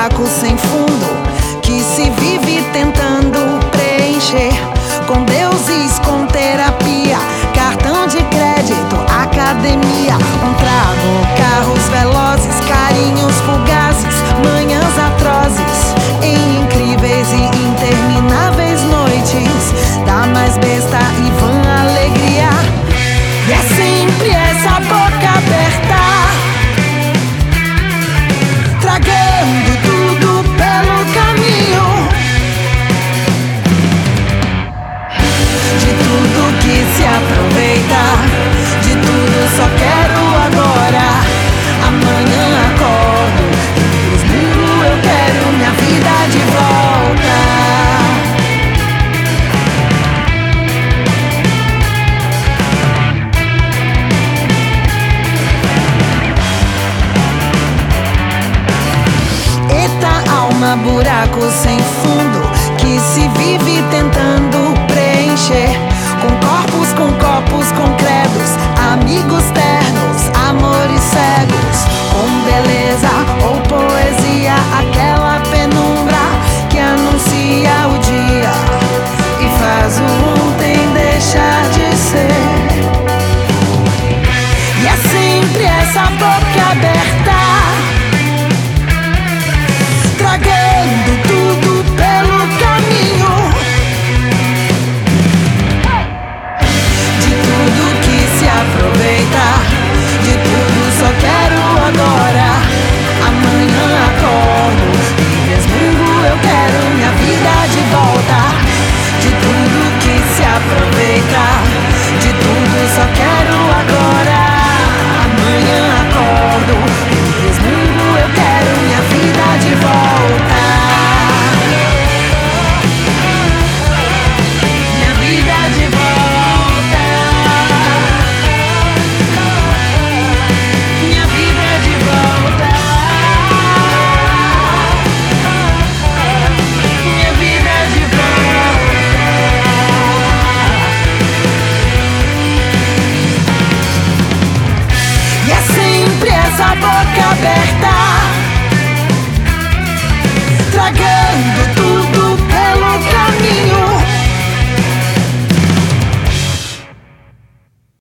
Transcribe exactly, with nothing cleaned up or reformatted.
buraco sem fundo que se vive tentando preencher com deuses, com terapia, cartão de crédito, academia, um trago, carros velozes, carinhos fugazes, manhãs atrozes, em incríveis e intermináveis noites da mais besta e vã alegria. E é sempre essa boca aberta, tragando tudo pelo caminho, de tudo que se aproveita, de tudo só quero agora. Amanhã acordo e esmurro, eu quero minha vida de volta. Eita alma, buraco sem fundo que se vive tentando preencher com corpos, com copos, com credos, amigos ternos, amores cegos, com beleza ou poesia, aquela penumbra que anuncia o dia e faz o ontem deixar de ser. E é sempre essa boca